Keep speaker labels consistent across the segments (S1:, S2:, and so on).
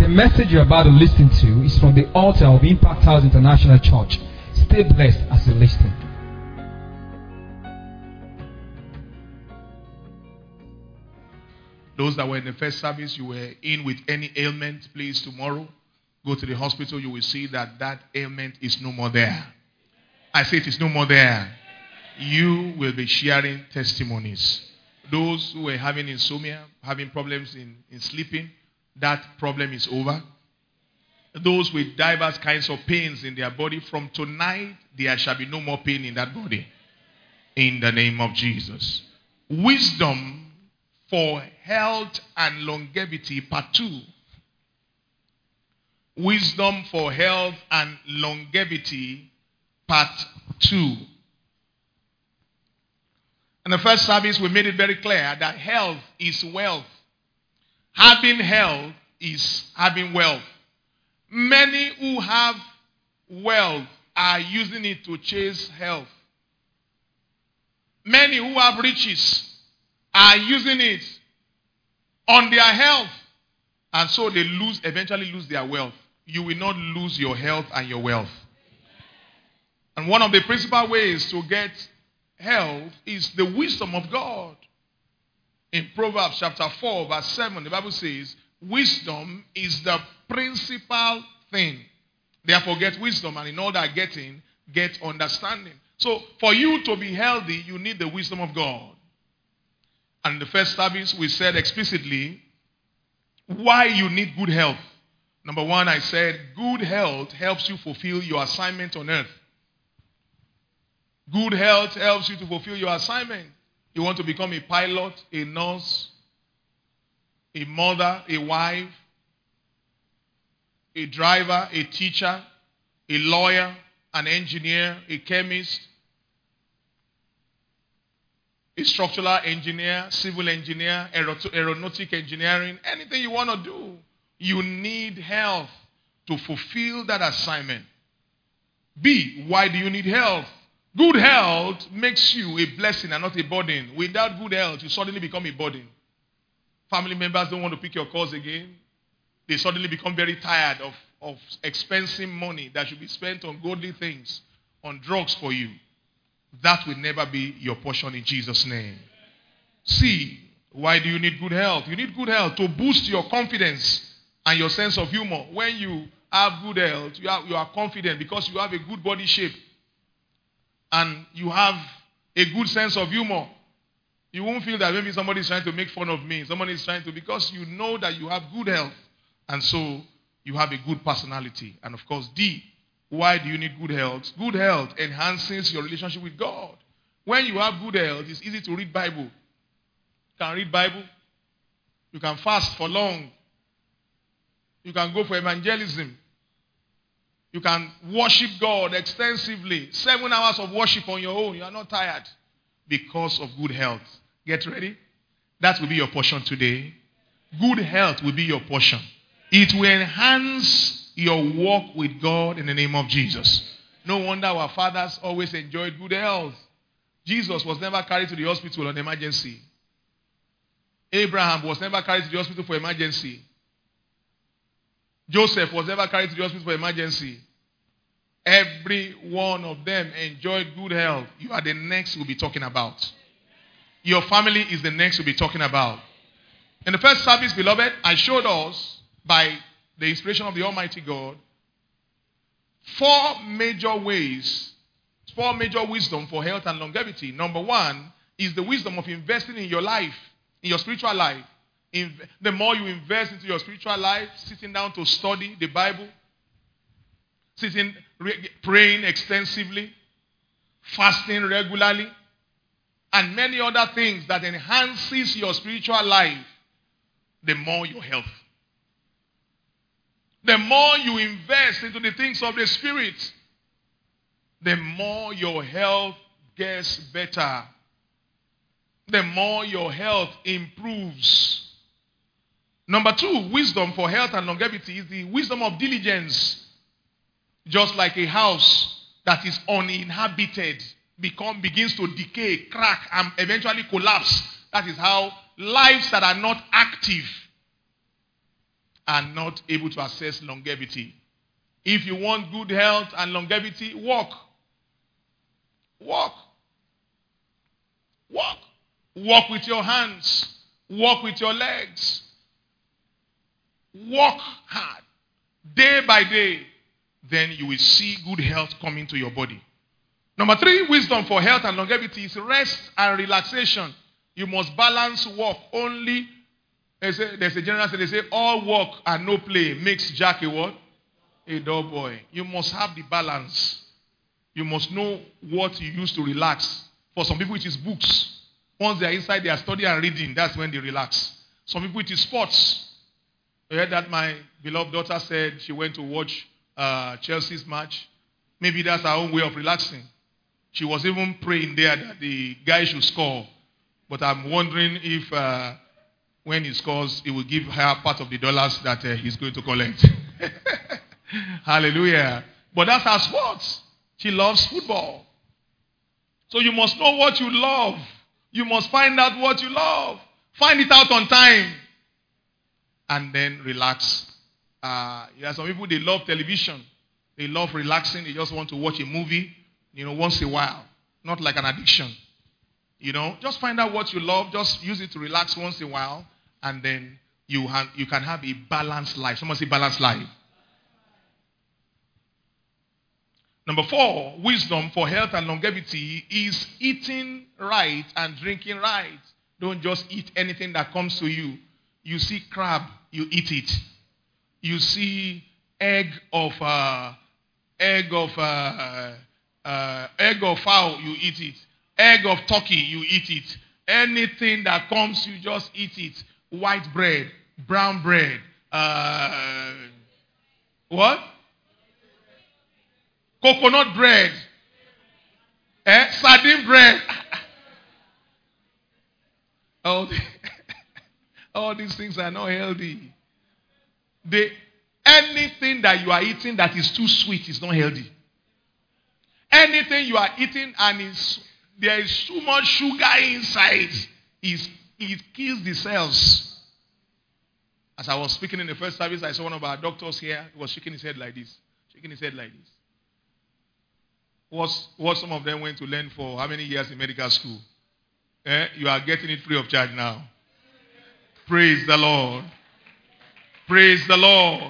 S1: The message you're about to listen to is from the altar of Impact House International Church. Stay blessed as you listen.
S2: Those that were in the first service, you were in with any ailment, please tomorrow go to the hospital. You will see that that ailment is no more there. I say it is no more there. You will be sharing testimonies. Those who were having insomnia, having problems in sleeping, that problem is over. Those with diverse kinds of pains in their body, from tonight, there shall be no more pain in that body. In the name of Jesus. Wisdom for health and longevity, part 2. Wisdom for health and longevity, part 2. In the first service, we made it very clear that health is wealth. Having health is having wealth. Many who have wealth are using it to chase health. Many who have riches are using it on their health. And so they eventually lose their wealth. You will not lose your health and your wealth. And one of the principal ways to get health is the wisdom of God. In Proverbs chapter 4 verse 7, the Bible says, wisdom is the principal thing. Therefore get wisdom, and in all that getting, get understanding. So for you to be healthy, you need the wisdom of God. And in the first service, we said explicitly why you need good health. Number one, I said good health helps you fulfill your assignment on earth. Good health helps you to fulfill your assignment. You want to become a pilot, a nurse, a mother, a wife, a driver, a teacher, a lawyer, an engineer, a chemist, a structural engineer, civil engineer, aeronautic engineering, anything you want to do, you need health to fulfill that assignment. B, why do you need health? Good health makes you a blessing and not a burden. Without good health, you suddenly become a burden. Family members don't want to pick your calls again. They suddenly become very tired of expensing money that should be spent on godly things, on drugs for you. That will never be your portion in Jesus' name. C, why do you need good health? You need good health to boost your confidence and your sense of humor. When you have good health, you are confident because you have a good body shape. And you have a good sense of humor. You won't feel that maybe somebody is trying to make fun of me. Somebody is trying to, because you know that you have good health. And so you have a good personality. And of course, D, why do you need good health? Good health enhances your relationship with God. When you have good health, it's easy to read Bible. You can read Bible. You can fast for long. You can go for evangelism. You can worship God extensively. 7 hours of worship on your own. You are not tired because of good health. Get ready. That will be your portion today. Good health will be your portion. It will enhance your walk with God in the name of Jesus. No wonder our fathers always enjoyed good health. Jesus was never carried to the hospital on emergency. Abraham was never carried to the hospital for emergency. Joseph was never carried to the hospital for emergency. Every one of them enjoyed good health. You are the next we'll be talking about. Your family is the next we'll be talking about. In the first service, beloved, I showed us, by the inspiration of the Almighty God, 4 major ways, 4 major wisdom for health and longevity. Number 1 is the wisdom of investing in your life, in your spiritual life. The more you invest into your spiritual life, sitting down to study the Bible, praying extensively, fasting regularly, and many other things that enhances your spiritual life, the more your health. The more you invest into the things of the Spirit, the more your health gets better. The more your health improves. Number 2, wisdom for health and longevity is the wisdom of diligence. Just like a house that is uninhabited begins to decay, crack, and eventually collapse. That is how lives that are not active are not able to access longevity. If you want good health and longevity, walk. Walk. Walk. Walk with your hands. Walk with your legs. Walk hard. Day by day. Then you will see good health coming to your body. Number 3, wisdom for health and longevity is rest and relaxation. You must balance work only. There's a general say, they say, all work and no play makes Jack a what? A dull boy. You must have the balance. You must know what you use to relax. For some people, it is books. Once they are inside, they are studying and reading. That's when they relax. Some people, it is sports. I heard that my beloved daughter said she went to watch Chelsea's match. Maybe that's her own way of relaxing. She was even praying there that the guy should score. But I'm wondering if when he scores, he will give her part of the dollars that he's going to collect. Hallelujah. But that's her sports. She loves football. So you must know what you love. You must find out what you love. Find it out on time. And then relax. There are some people, they love television. They love relaxing. They just want to watch a movie, once in a while. Not like an addiction. Just find out what you love. Just use it to relax once in a while. And then you can have a balanced life. Someone say balanced life. Number 4, wisdom for health and longevity is eating right and drinking right. Don't just eat anything that comes to you. You see crab, you eat it. You see egg of fowl, you eat it. Egg of turkey, you eat it. Anything that comes, you just eat it. White bread, brown bread, what? Coconut bread, sardine bread. All these things are not healthy. Anything that you are eating that is too sweet is not healthy. Anything you are eating and there is too much sugar inside, it kills the cells. As I was speaking in the first service, I saw one of our doctors here. He was shaking his head like this. What some of them went to learn for how many years in medical school? You are getting it free of charge now. Praise the Lord. Praise the Lord.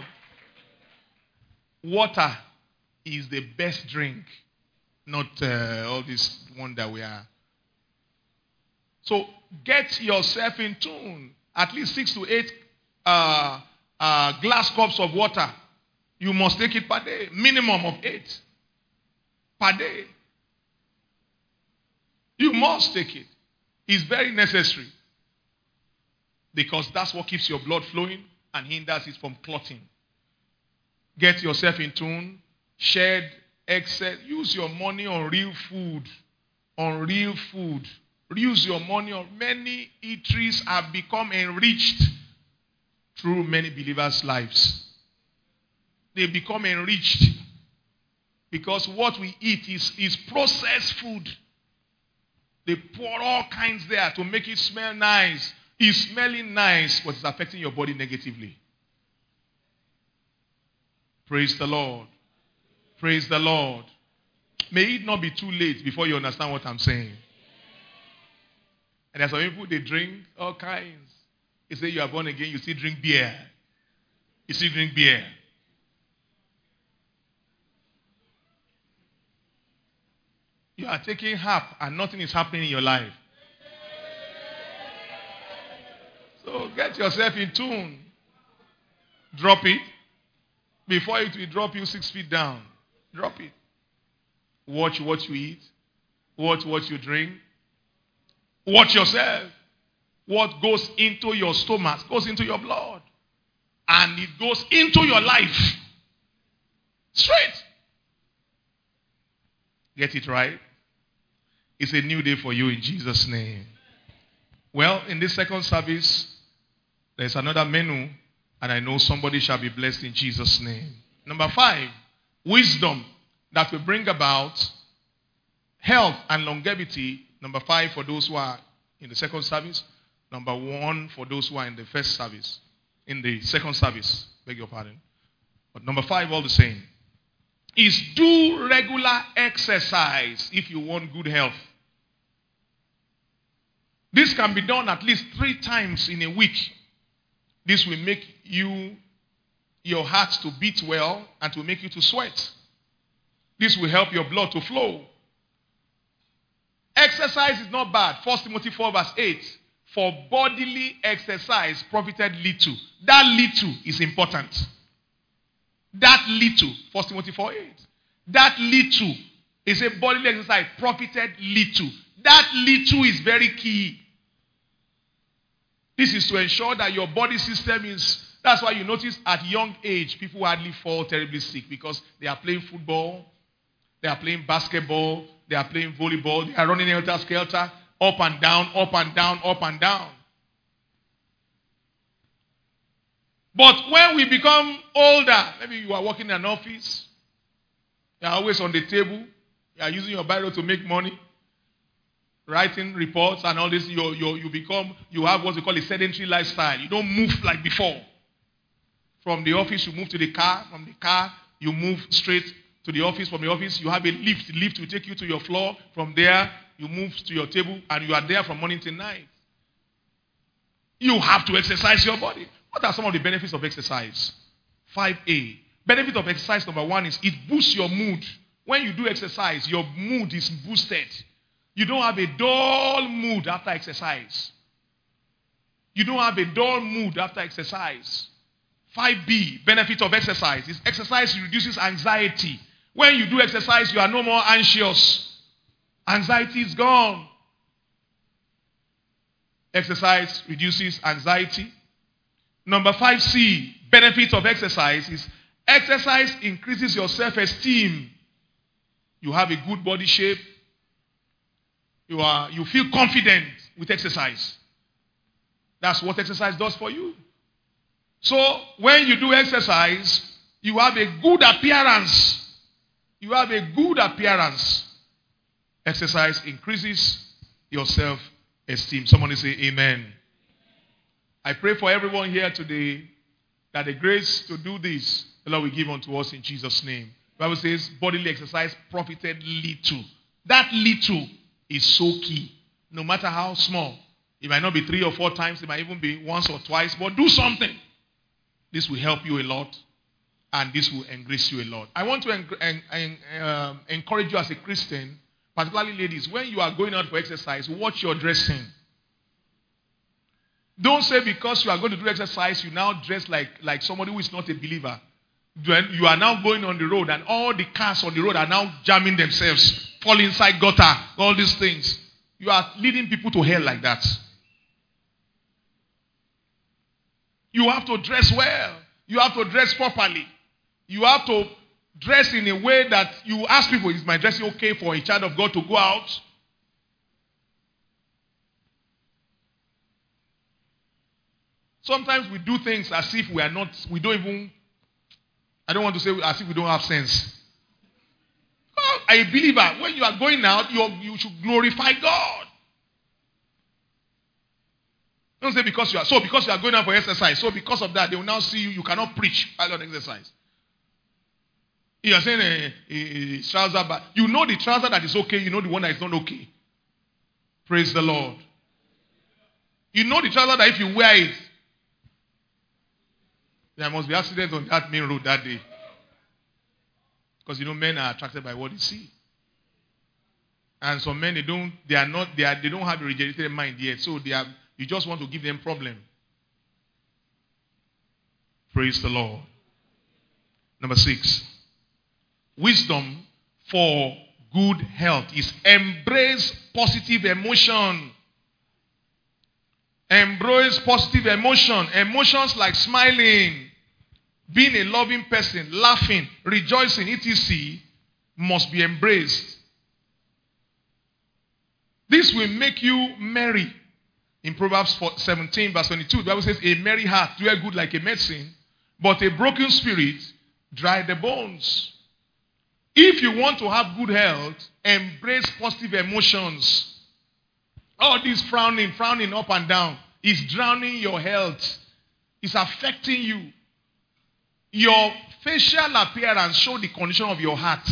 S2: Water is the best drink. Not all this one that we are. So get yourself in tune. At least 6 to 8 glass cups of water. You must take it per day. Minimum of 8 per day. You must take it. It's very necessary. Because that's what keeps your blood flowing and hinders it from clotting. Get yourself in tune. Shed excess. Use your money on real food. On real food. Use your money on many eateries have become enriched through many believers' lives. They become enriched because what we eat is processed food. They pour all kinds there to make it smell nice. It's smelling nice, but it's affecting your body negatively. Praise the Lord. Praise the Lord. May it not be too late before you understand what I'm saying. And there's some people, they drink all kinds. You say you are born again, you still drink beer. You still drink beer. You are taking half and nothing is happening in your life. So get yourself in tune. Drop it. Before it will drop you 6 feet down. Drop it. Watch what you eat. Watch what you drink. Watch yourself. What goes into your stomach goes into your blood. And it goes into your life. Straight. Get it right? It's a new day for you in Jesus' name. Well, in this second service, there's another menu, and I know somebody shall be blessed in Jesus' name. Number 5, wisdom that will bring about health and longevity. Number 5 for those who are in the second service. Number 1 for those who are in the first service. in the second service. Beg your pardon. But number 5, all the same, is do regular exercise if you want good health. This can be done at least 3 times in a week. This will make your heart to beat well and to make you to sweat. This will help your blood to flow. Exercise is not bad. 1 Timothy 4 verse 8. For bodily exercise profited little. That little is important. That little. 1 Timothy 4 8. That little is a bodily exercise profited little. That little is very key. This is to ensure that your body system is... That's why you notice at young age, people hardly fall terribly sick because they are playing football, they are playing basketball, they are playing volleyball, they are running helter-skelter, up and down, up and down, up and down. But when we become older, maybe you are working in an office, you are always on the table, you are using your Bible to make money, writing reports and all this, you have what we call a sedentary lifestyle. You don't move like before. From the office, you move to the car. From the car, you move straight to the office. From the office, you have a lift. The lift will take you to your floor. From there, you move to your table, and you are there from morning till night. You have to exercise your body. What are some of the benefits of exercise? 5A. Benefit of exercise number 1 is it boosts your mood. When you do exercise, your mood is boosted. You don't have a dull mood after exercise. You don't have a dull mood after exercise. 5B, benefit of exercise, is exercise reduces anxiety. When you do exercise, you are no more anxious. Anxiety is gone. Exercise reduces anxiety. Number 5C, benefit of exercise, is exercise increases your self-esteem. You have a good body shape. You feel confident with exercise. That's what exercise does for you. So, when you do exercise, you have a good appearance. You have a good appearance. Exercise increases your self-esteem. Somebody say amen. I pray for everyone here today that the grace to do this, the Lord will give unto us in Jesus' name. The Bible says, bodily exercise profited little. That little is so key. No matter how small. It might not be 3 or 4 times. It might even be once or twice. But do something. This will help you a lot, and this will engrace you a lot. I want to encourage you as a Christian, particularly ladies, when you are going out for exercise, watch your dressing. Don't say because you are going to do exercise, you now dress like somebody who is not a believer. You are now going on the road, and all the cars on the road are now jamming themselves, fall inside gutter, all these things. You are leading people to hell like that. You have to dress well. You have to dress properly. You have to dress in a way that you ask people, is my dressing okay for a child of God to go out? Sometimes we do things as if I don't want to say as if we don't have sense. Well, a believer, when you are going out, you should glorify God. Don't say because you are going out for exercise, so because of that, they will now see you cannot preach while on exercise. You are saying a trouser, but you know the trouser that is okay, you know the one that is not okay. Praise the Lord. You know the trouser that if you wear it, there must be accidents on that main road that day. Because men are attracted by what they see. And some men, they don't have a regenerated mind yet, so you just want to give them problem. Praise the Lord. Number 6. Wisdom for good health is embrace positive emotion. Embrace positive emotion. Emotions like smiling, being a loving person, laughing, rejoicing, etc. must be embraced. This will make you merry. In Proverbs 17 verse 22, the Bible says, a merry heart doeth good like a medicine, but a broken spirit dry the bones. If you want to have good health, embrace positive emotions. All this frowning up and down is drowning your health. It's affecting you. Your facial appearance shows the condition of your heart.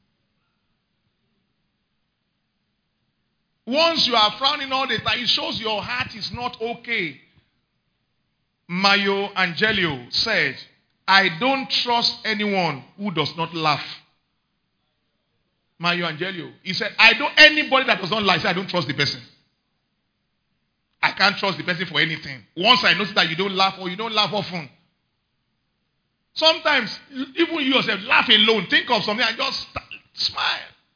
S2: Once you are frowning all the time, it shows your heart is not okay. Maya Angelou said, I don't trust anyone who does not laugh. Maya Angelou. He said, anybody that does not laugh, I don't trust the person. I can't trust the person for anything. Once I notice that you don't laugh or you don't laugh often. Sometimes, even you yourself, laugh alone. Think of something and just smile.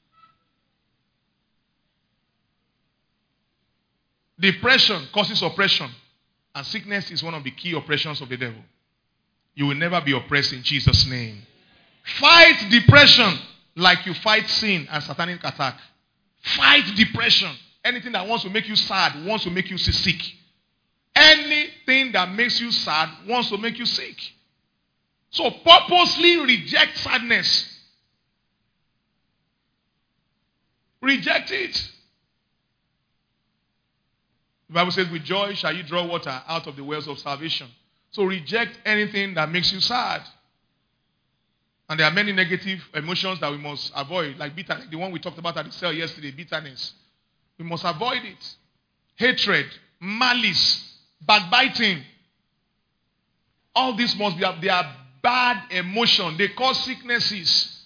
S2: Depression causes oppression. And sickness is one of the key oppressions of the devil. You will never be oppressed in Jesus' name. Fight depression like you fight sin and satanic attack. Fight depression. Anything that wants to make you sad wants to make you sick. Anything that makes you sad wants to make you sick. So purposely reject sadness. Reject it. The Bible says, with joy shall you draw water out of the wells of salvation. So reject anything that makes you sad. And there are many negative emotions that we must avoid, like bitterness, the one we talked about at the cell yesterday, bitterness. We must avoid it. Hatred, malice, backbiting. All these must be, they are bad emotions. They cause sicknesses.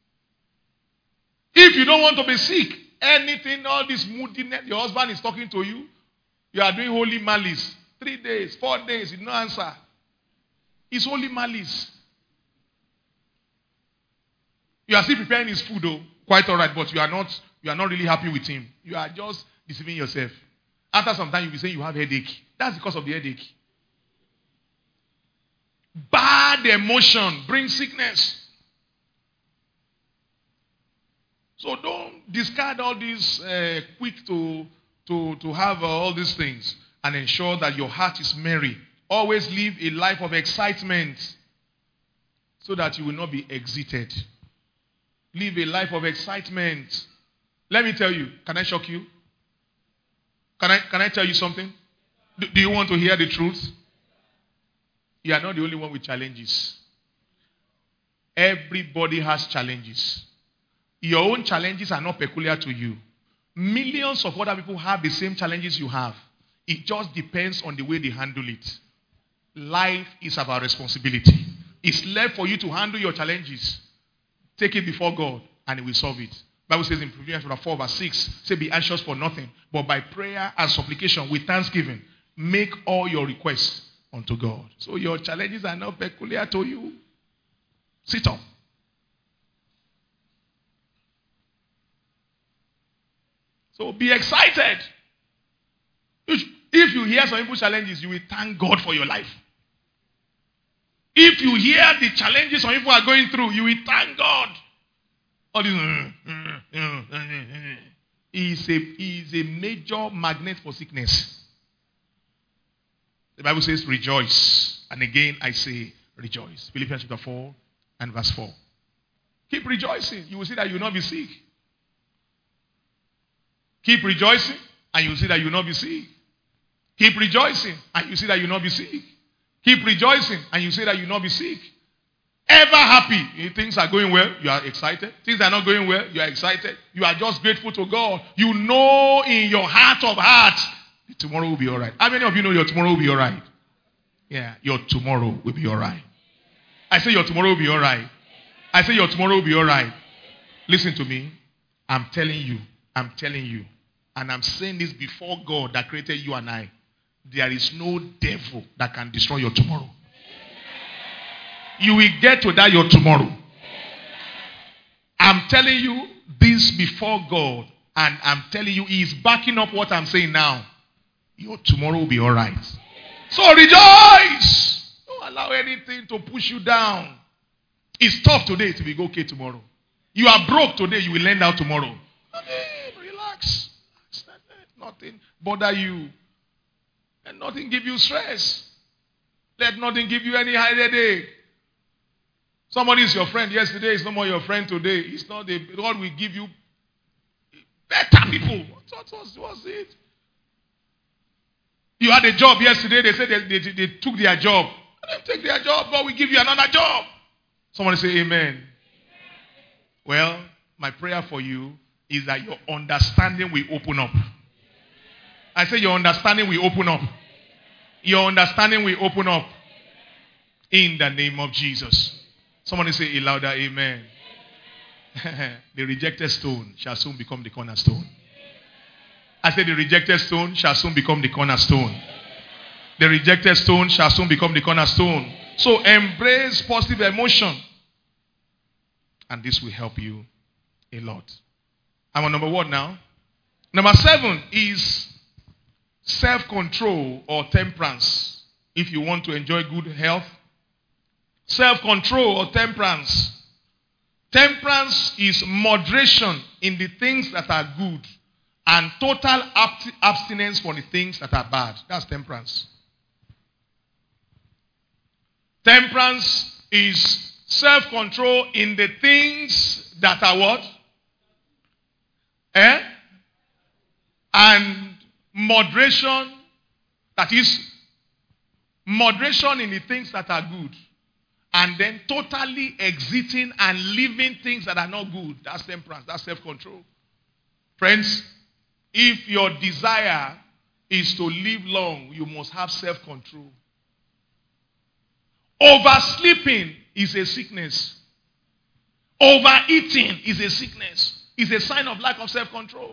S2: If you don't want to be sick, anything, all this moodiness, your husband is talking to you, you are doing holy malice. 3 days, 4 days, you no answer. It's holy malice. You are still preparing his food, though. Quite all right, but you are not really happy with him. You are just deceiving yourself. After some time, you'll be saying you have headache. That's because of the headache. Bad emotion brings sickness. So don't discard all these quick to have all these things, and ensure that your heart is merry. Always live a life of excitement so that you will not be exited. Live a life of excitement. Let me tell you, can I shock you? Can I tell you something? Do you want to hear the truth? You are not the only one with challenges. Everybody has challenges. Your own challenges are not peculiar to you. Millions of other people have the same challenges you have. It just depends on the way they handle it. Life is about responsibility. It's left for you to handle your challenges. Take it before God and He will solve it. The Bible says in Philippians 4 verse 6, say be anxious for nothing, but by prayer and supplication with thanksgiving, make all your requests unto God. So your challenges are not peculiar to you. Sit up. So be excited. If you hear some people's challenges, you will thank God for your life. If you hear the challenges some people are going through, you will thank God. All this, he is a major magnet for sickness. The Bible says rejoice. And again I say rejoice. Philippians 4 and verse 4. Keep rejoicing. You will see that you will not be sick. Keep rejoicing and you will see that you will not be sick. Keep rejoicing and you see that you will not be sick. Keep rejoicing and you say that you will not be sick. Ever happy. If things are going well, you are excited. Things are not going well, you are excited. You are just grateful to God. You know in your heart of hearts, tomorrow will be all right. How many of you know your tomorrow will be all right? Yeah, your tomorrow will be all right. I say your tomorrow will be all right. I say your tomorrow will be all right. Listen to me. I'm telling you, and I'm saying this before God that created you and I. There is no devil that can destroy your tomorrow. You will get to that your tomorrow. I'm telling you this before God, and I'm telling you He is backing up what I'm saying now. Your tomorrow will be all right. So rejoice. Don't allow anything to push you down. It's tough today to be okay tomorrow. You are broke today, you will lend out tomorrow. Okay, relax. Nothing bother you. And nothing give you stress. Let nothing give you any headache. Somebody is your friend yesterday, is no more your friend today. It's not the God will give you better people. What's it? You had a job yesterday. They said they took their job. Let them take their job. God will give you another job. Somebody say amen. Well, my prayer for you is that your understanding will open up. I say your understanding will open up. Your understanding will open up. In the name of Jesus. Somebody say a louder amen. The rejected stone shall soon become the cornerstone. I say the rejected stone shall soon become the cornerstone. The rejected stone shall soon become the cornerstone. So embrace positive emotion. And this will help you a lot. I'm on number 1 now. Number 7 is self-control or temperance. If you want to enjoy good health. Self-control or temperance. Temperance is moderation in the things that are good and total abstinence for the things that are bad. That's temperance. Temperance is self-control in the things that are what? And moderation, that is moderation in the things that are good. And then totally exiting and leaving things that are not good. That's temperance. That's self-control. Friends, if your desire is to live long, you must have self-control. Oversleeping is a sickness. Overeating is a sickness. It's a sign of lack of self-control.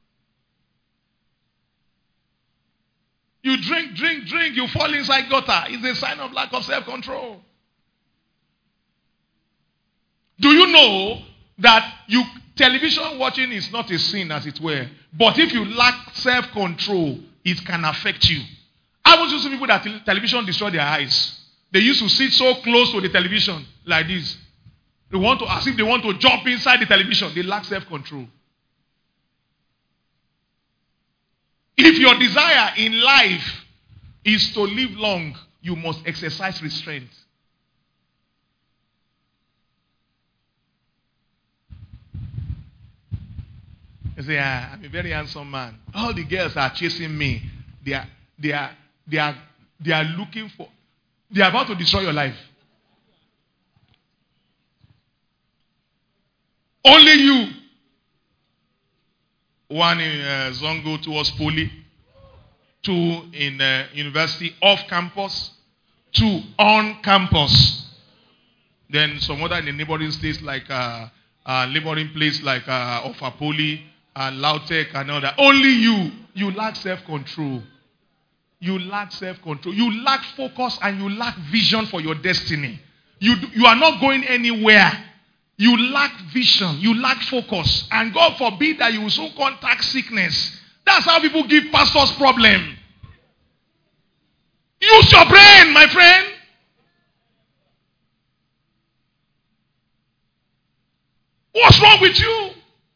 S2: You drink, you fall inside gutter. It's a sign of lack of self-control. Do you know that television watching is not a sin as it were? But if you lack self-control, it can affect you. I was used to people that television destroy their eyes. They used to sit so close to the television like this. As if they want to jump inside the television. They lack self-control. If your desire in life is to live long, you must exercise restraint. You say, I'm a very handsome man. All the girls are chasing me. They are looking for. They are about to destroy your life. Only you. One in Zongo towards Poly. 2 in university off campus. 2 on campus. Then some other in the neighboring states like neighboring place like Offa Poly and Lautech and all that. Only you lack self-control. You lack self-control. You lack focus and you lack vision for your destiny. You are not going anywhere. You lack vision. You lack focus. And God forbid that you will soon contact sickness. That's how people give pastors problem. Use your brain, my friend. What's wrong with you?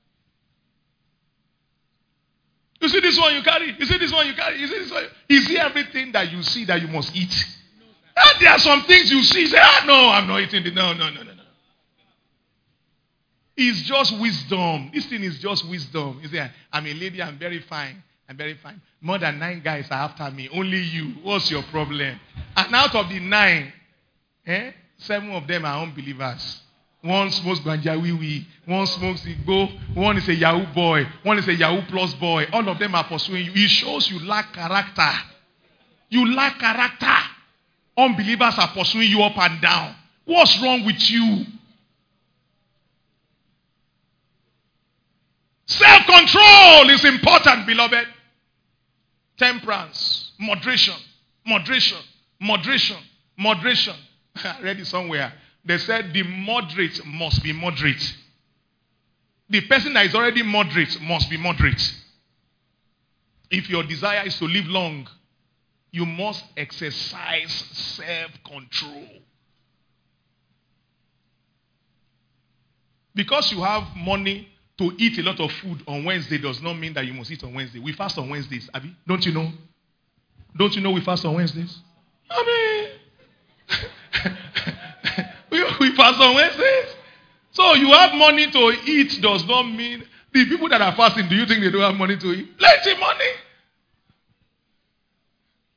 S2: You see this one you carry? You see this one you carry? You see this one? Is it everything that you see that you must eat? And there are some things you see, say, no, I'm not eating it. No. It's just wisdom. This thing is just wisdom. You say, I'm a lady, I'm very fine. More than 9 guys are after me. Only you. What's your problem? And out of the 9, 7 of them are unbelievers. One smokes ganja, one smokes igbo, one is a Yahoo boy, one is a Yahoo plus boy. All of them are pursuing you. It shows you lack character. You lack character. Unbelievers are pursuing you up and down. What's wrong with you? Self-control is important, beloved. Temperance, moderation. I read it somewhere. They said the moderate must be moderate. The person that is already moderate must be moderate. If your desire is to live long, you must exercise self-control. Because you have money to eat a lot of food on Wednesday does not mean that you must eat on Wednesday. We fast on Wednesdays, Abi. Don't you know? Don't you know we fast on Wednesdays? I mean, we fast on Wednesdays. So you have money to eat does not mean the people that are fasting, do you think they don't have money to eat? Plenty money.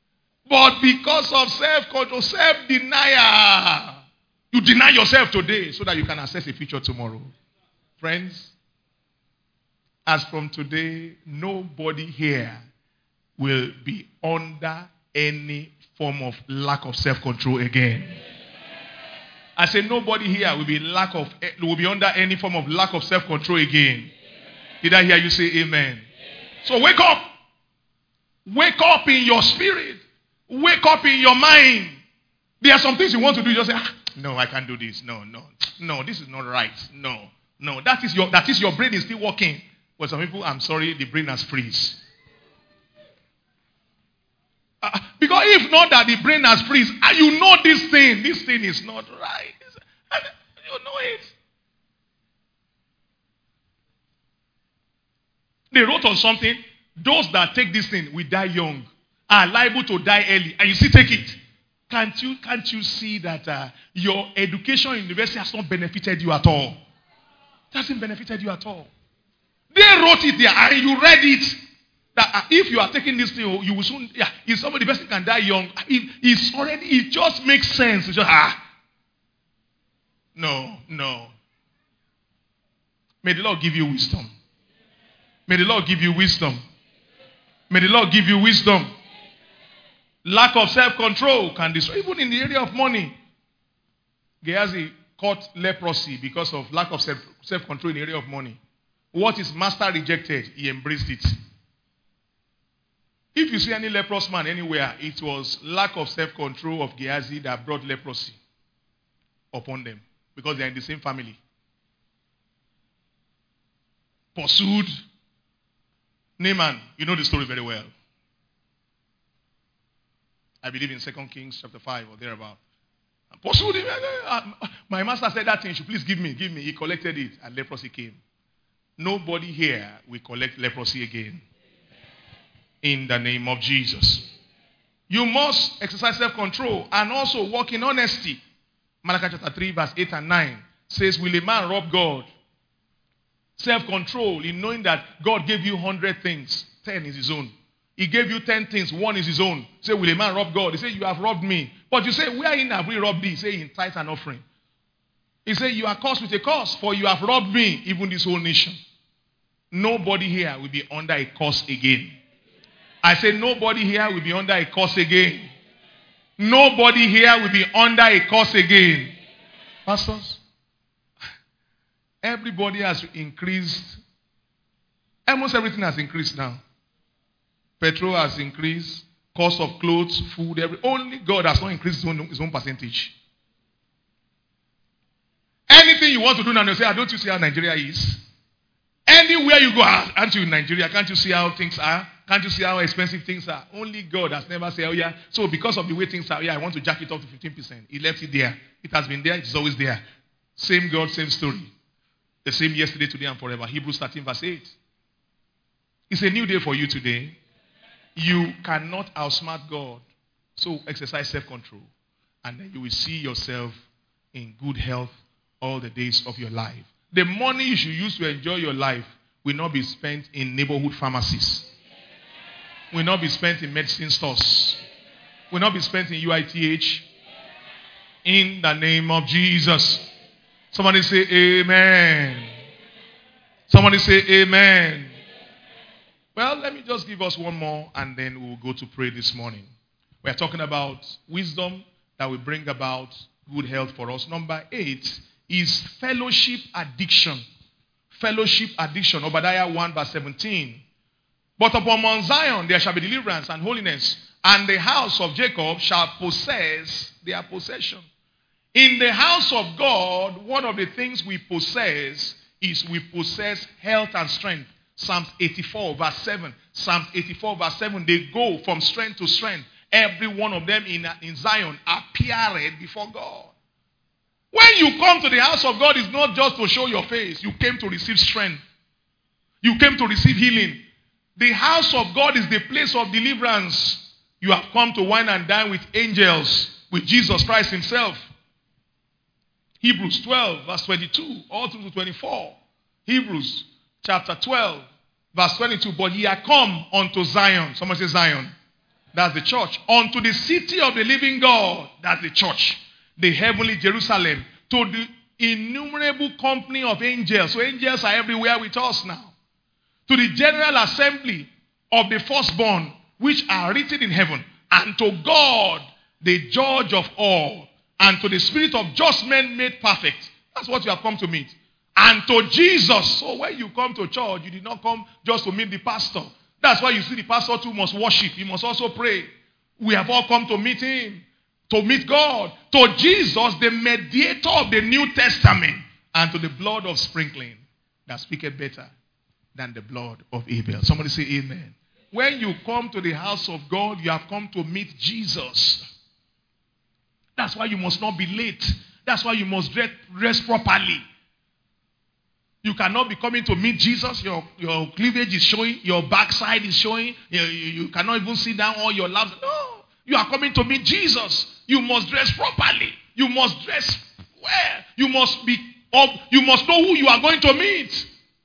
S2: But because of self-control, self-denial, you deny yourself today so that you can access a future tomorrow. Friends, as from today, nobody here will be under any form of lack of self-control again. I say nobody here will be under any form of lack of self-control again. Did I hear you say amen? So wake up. Wake up in your spirit. Wake up in your mind. There are some things you want to do. You just say, no, I can't do this. No, this is not right. No, that is your brain is still working. But some people, I'm sorry, the brain has freeze. Because if not that the brain has freeze, you know this thing is not right. You know it. They wrote on something, those that take this thing will die young, are liable to die early, and you still take it. Can't you see that your education in university has not benefited you at all? It hasn't benefited you at all. They wrote it there, and you read it. That if you are taking this thing, you will soon. If somebody, the person can die young, it just makes sense. It's just no. May the Lord give you wisdom. May the Lord give you wisdom. May the Lord give you wisdom. Lack of self-control can destroy, even in the area of money. Gehazi caught leprosy because of lack of self-control in the area of money. What his master rejected, he embraced it. If you see any leprous man anywhere, it was lack of self-control of Gehazi that brought leprosy upon them. Because they are in the same family. Pursued. Naaman, you know the story very well. I believe in 2 Kings chapter 5 or thereabout. Pursued him. My master said that thing, you should please give me. He collected it and leprosy came. Nobody here will collect leprosy again. In the name of Jesus. You must exercise self-control and also walk in honesty. Malachi chapter 3 verse 8 and 9 says, will a man rob God? Self-control in knowing that God gave you 100 things. 10 is his own. He gave you 10 things. 1 is his own. Say, will a man rob God? He said, you have robbed me. But you say, wherein have we robbed thee? He say, in tithe and offering. He said, you are cursed with a curse, for you have robbed me, even this whole nation. Nobody here will be under a curse again. I say nobody here will be under a curse again. Nobody here will be under a curse again. Pastors, everybody has increased. Almost everything has increased now. Petrol has increased. Cost of clothes, food, only God has not increased his own percentage. Anything you want to do now, you say, don't you see how Nigeria is? Anywhere you go, aren't you in Nigeria? Can't you see how things are? Can't you see how expensive things are? Only God has never said, oh yeah, so because of the way things are, I want to jack it up to 15%. He left it there. It has been there. It's always there. Same God, same story. The same yesterday, today, and forever. Hebrews 13 verse 8. It's a new day for you today. You cannot outsmart God. So exercise self-control. And then you will see yourself in good health all the days of your life. The money you should use to enjoy your life will not be spent in neighborhood pharmacies. Will not be spent in medicine stores. Will not be spent in UITH. In the name of Jesus. Somebody say amen. Somebody say amen. Well, let me just give us one more and then we'll go to pray this morning. We are talking about wisdom that will bring about good health for us. Number 8 is fellowship addiction. Fellowship addiction. Obadiah 1 verse 17. But upon Mount Zion there shall be deliverance and holiness, and the house of Jacob shall possess their possession. In the house of God, one of the things we possess is we possess health and strength. Psalms 84 verse 7. Psalms 84 verse 7. They go from strength to strength. Every one of them in Zion appeared before God. When you come to the house of God, it's not just to show your face. You came to receive strength. You came to receive healing. The house of God is the place of deliverance. You have come to wine and dine with angels, with Jesus Christ himself. Hebrews 12 verse 22 all through to 24. Hebrews chapter 12 verse 22. But ye are come unto Zion. Someone say Zion. That's the church. Unto the city of the living God. That's the church. The heavenly Jerusalem. To the innumerable company of angels. So angels are everywhere with us now. To the general assembly of the firstborn, which are written in heaven. And to God, the judge of all. And to the spirit of just men made perfect. That's what you have come to meet. And to Jesus. So when you come to church, you did not come just to meet the pastor. That's why you see the pastor too must worship. He must also pray. We have all come to meet him. To meet God. To Jesus, the mediator of the New Testament. And to the blood of sprinkling that speaketh better than the blood of Abel. Somebody say amen. When you come to the house of God, you have come to meet Jesus. That's why you must not be late. That's why you must dress properly. You cannot be coming to meet Jesus. Your cleavage is showing. Your backside is showing. You cannot even sit down all your laps. No. You are coming to meet Jesus. You must dress properly. You must dress well. You must know who you are going to meet.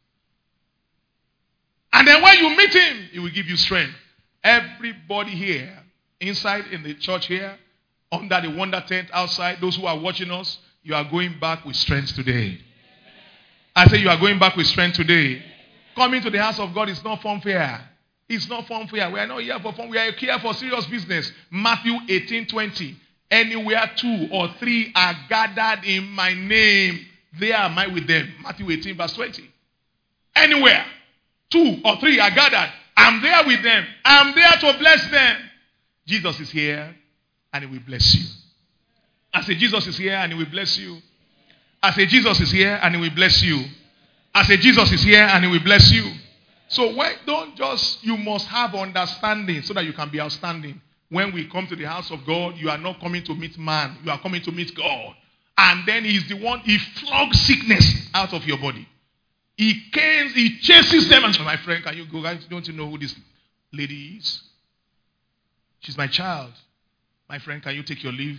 S2: And then when you meet him, he will give you strength. Everybody here, inside in the church here, under the wonder tent outside, those who are watching us, you are going back with strength today. I say you are going back with strength today. Coming to the house of God is not funfair. It's not funfair. We are not here for fun. We are here for serious business. Matthew 18:20. Anywhere 2 or 3 are gathered in my name, there am I with them. Matthew 18 verse 20. Anywhere 2 or 3 are gathered, I'm there with them. I'm there to bless them. Jesus is here and he will bless you. I say Jesus is here and he will bless you. I say Jesus is here and he will bless you. I say Jesus is here and he will bless you. So you must have understanding so that you can be outstanding. When we come to the house of God, you are not coming to meet man. You are coming to meet God. And then he's the one, he flogs sickness out of your body. He chases them and says, my friend, can you go? Don't you know who this lady is? She's my child. My friend, can you take your leave?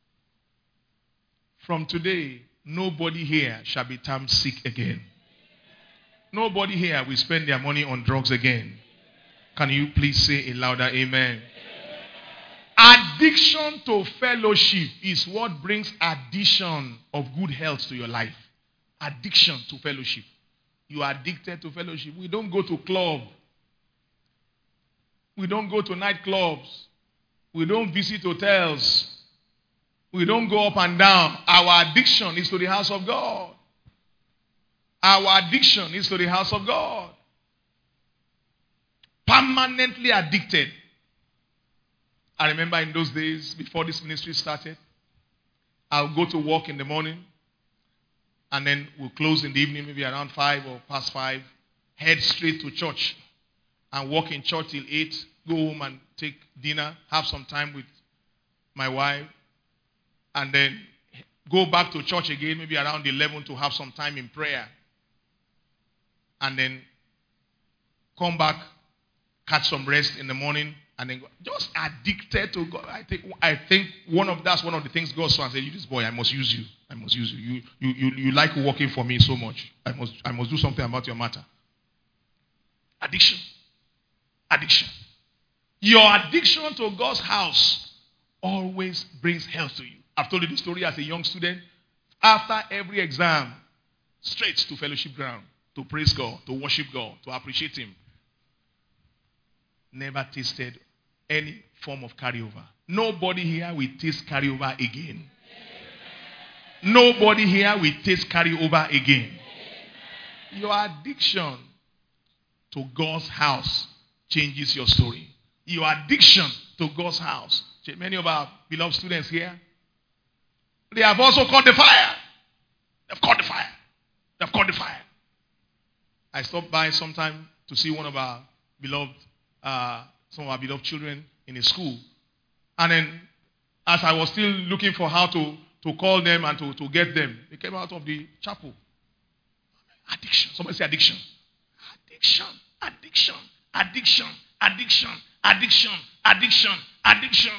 S2: From today, nobody here shall be termed sick again. Nobody here will spend their money on drugs again. Can you please say a louder amen? Addiction to fellowship is what brings addition of good health to your life. Addiction to fellowship. You are addicted to fellowship. We don't go to club. We don't go to nightclubs. We don't visit hotels. We don't go up and down. Our addiction is to the house of God. Our addiction is to the house of God. Permanently addicted. I remember in those days, before this ministry started, I'll go to work in the morning, and then we'll close in the evening, maybe around 5 or past 5, head straight to church, and walk in church till 8, go home and take dinner, have some time with my wife, and then go back to church again, maybe around 11 to have some time in prayer. And then come back, catch some rest in the morning, and then go. Just addicted to God. I think that's one of the things God saw and said, "You this boy, I must use you. I must use you. You like working for me so much. I must do something about your matter." Addiction. Addiction. Your addiction to God's house always brings health to you. I've told you the story as a young student. After every exam, straight to fellowship ground, to praise God, to worship God, to appreciate him. Never tasted any form of carryover. Nobody here will taste carryover again. Nobody here will taste carryover again. Your addiction to God's house changes your story. Your addiction to God's house. Many of our beloved students here, they have also caught the fire. They've caught the fire. They've caught the fire. I stopped by sometime to see some of our beloved children in a school. And then, as I was still looking for how to call them and to get them, they came out of the chapel. Addiction. Somebody say addiction. Addiction. Addiction. Addiction. Addiction. Addiction. Addiction. Addiction.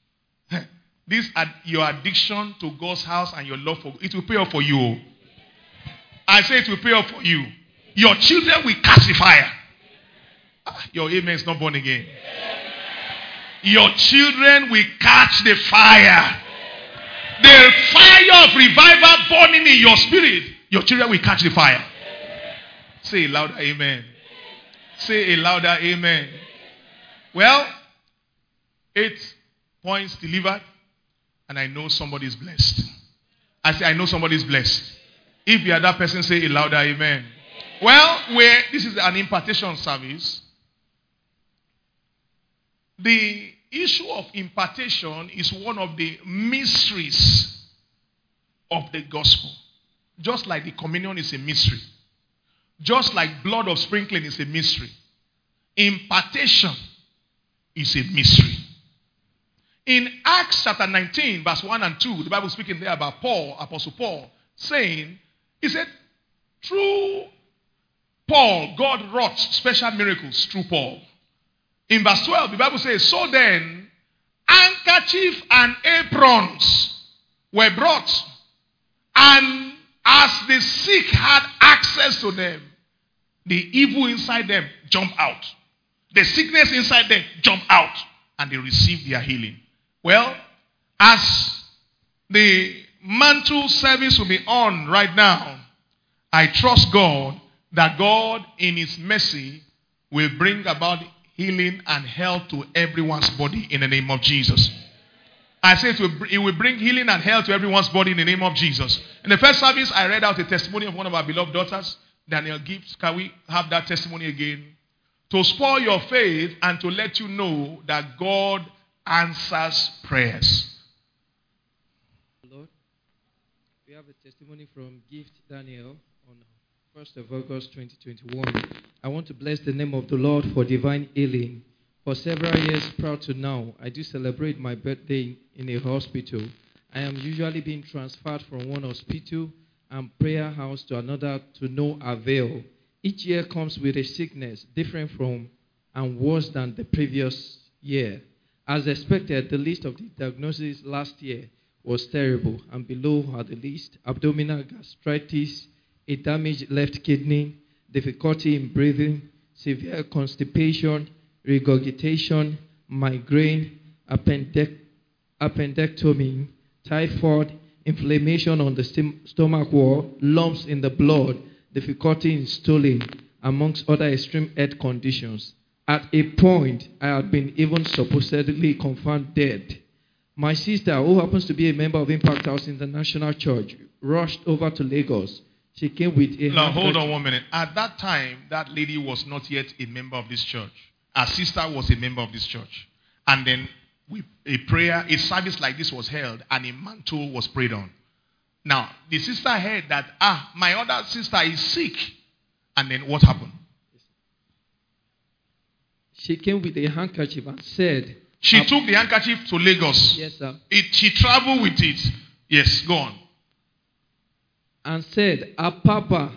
S2: Your addiction to God's house and your love for God, it will pay off for you. I say it will pay off for you. Your children will catch the fire. Your amen is not born again. Your children will catch the fire. The fire of revival burning in your spirit. Your children will catch the fire. Say a louder amen. Say a louder amen. Well, 8 points delivered. And I know somebody is blessed. I say, I know somebody is blessed. If you are that person, say a louder amen. Well, this is an impartation service. The issue of impartation is one of the mysteries of the gospel. Just like the communion is a mystery. Just like blood of sprinkling is a mystery. Impartation is a mystery. In Acts chapter 19, verse 1 and 2, the Bible is speaking there about Paul, Apostle Paul, saying, he said, through Paul, God wrought special miracles through Paul. In verse 12, the Bible says, so then, handkerchief and aprons were brought, and as the sick had access to them, the evil inside them jumped out. The sickness inside them jumped out, and they received their healing. Well, as the mantle service will be on right now, I trust God that God in His mercy will bring about healing and health to everyone's body in the name of Jesus. I say it will bring healing and health to everyone's body in the name of Jesus. In the first service, I read out a testimony of one of our beloved daughters, Daniel Gibbs. Can we have that testimony again? To spoil your faith and to let you know that God answers prayers.
S3: Lord, we have a testimony from Gift Daniel on 1st of August 2021. I want to bless the name of the Lord for divine healing. For several years prior to now, I do celebrate my birthday in a hospital. I am usually being transferred from one hospital and prayer house to another to no avail. Each year comes with a sickness different from and worse than the previous year. As expected, the list of the diagnoses last year was terrible, and below are the list: abdominal gastritis, a damaged left kidney, difficulty in breathing, severe constipation, regurgitation, migraine, appendectomy, typhoid, inflammation on the stomach wall, lumps in the blood, difficulty in stooling, amongst other extreme health conditions. At a point, I had been even supposedly confirmed dead. My sister, who happens to be a member of Impact House International Church, rushed over to Lagos. She came with a...
S2: Now, hold on 1 minute. At that time, that lady was not yet a member of this church. Her sister was a member of this church. And then a service like this was held, and a mantle was prayed on. Now, the sister heard that, my other sister is sick. And then what happened?
S3: She came with a handkerchief and said...
S2: She took the handkerchief to Lagos.
S3: Yes, sir.
S2: She traveled with it. Yes, go on.
S3: And said, our Papa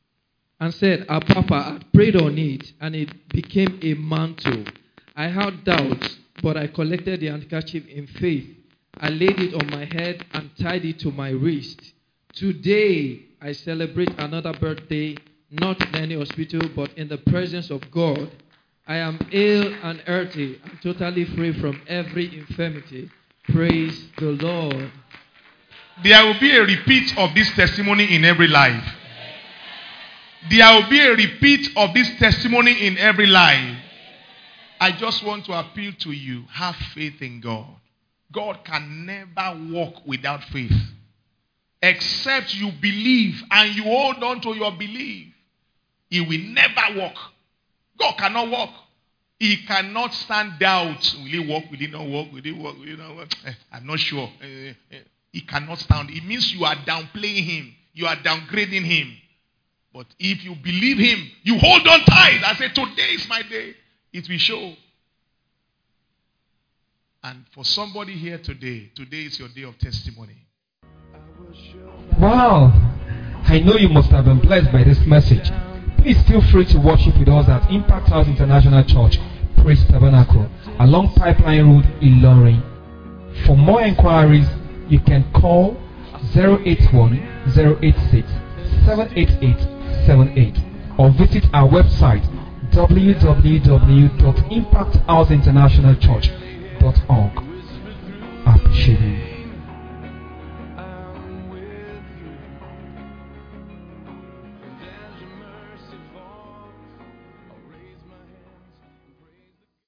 S3: had prayed on it, and it became a mantle. I had doubts, but I collected the handkerchief in faith. I laid it on my head and tied it to my wrist. Today, I celebrate another birthday, not in any hospital, but in the presence of God. I am ill and healthy and totally free from every infirmity. Praise the Lord.
S2: There will be a repeat of this testimony in every life. There will be a repeat of this testimony in every life. I just want to appeal to you. Have faith in God. God can never walk without faith. Except you believe and you hold on to your belief. He will never walk. God cannot walk. He cannot stand doubt. Will he walk? Will he not walk? Will he walk? Will he not walk? I'm not sure. He cannot stand. It means you are downplaying him. You are downgrading him. But if you believe him, you hold on tight. I say, today is my day. It will show. And for somebody here today is your day of testimony.
S1: Wow. I know you must have been blessed by this message. Please feel free to worship with us at Impact House International Church, Praise Tabernacle, along Pipeline Road, Ilorin. For more inquiries, you can call 081-086-78878 or visit our website www.impacthouseinternationalchurch.com. gmail.com.